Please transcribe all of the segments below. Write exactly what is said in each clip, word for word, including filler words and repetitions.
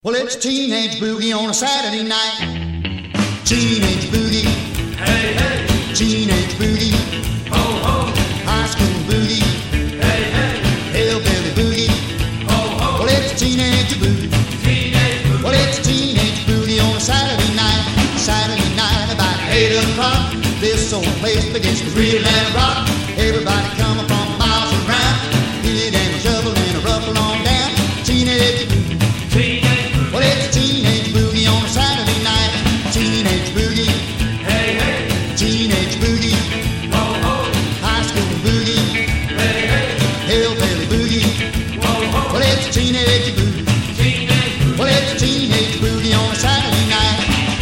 Well, it's teenage boogie on a Saturday night. Teenage boogie, Hey, hey, teenage boogie, ho, ho, high school boogie, hey, hey, hillbilly boogie. ho, ho, Well, it's teenage boogie. teenage boogie. Well, it's teenage boogie on a Saturday night. Saturday night about eight o'clock. This old place begins to reel and rock. Everybody coming from miles around. Hit and a shovel and a ruffle on down. Teenage boogie. Teenage boogie. Well, it's teenage boogie on a Saturday night. Teenage boogie, Hey, hey, teenage boogie, ho, ho, high school boogie, hey, hey, hillbilly boogie. ho, ho, Well, it's teenage boogie. teenage boogie. Well, it's teenage boogie on a Saturday night.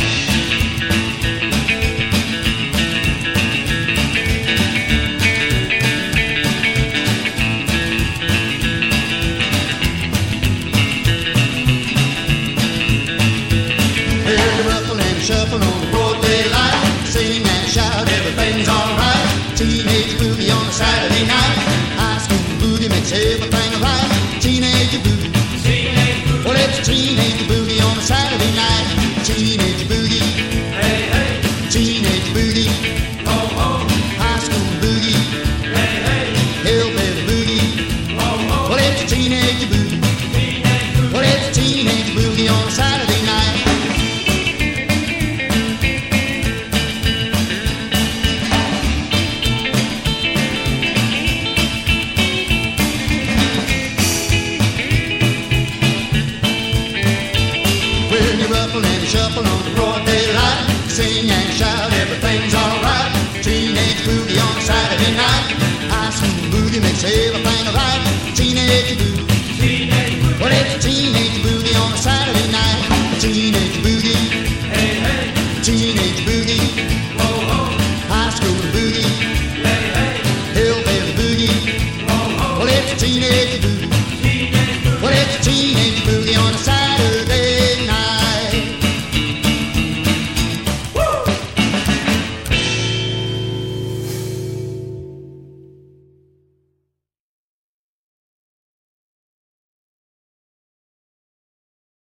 Hear the ruffle and shuffle on the broad daylight. Sing and shout, everything's alright. Teenage boogie on a Saturday night. High school boogie makes everything right. Teenage boogie. Teenage boogie. Well, it's teenage boogie on a Saturday night. Teenage boogie, Hey, hey, teenage boogie, ho, ho, high school boogie, hey, hey, hillbilly boogie. ho, ho, Well, it's teenage boogie. teenage boogie. Well, it's teenage boogie on a Saturday night. When you ruffle and shuffle on the broad daylight, sing and shout, everything's alright. Teenage boogie on a Saturday night. High school boogie makes everything right. Teenage boogie. Teenage boogie. Well, it's teenage boogie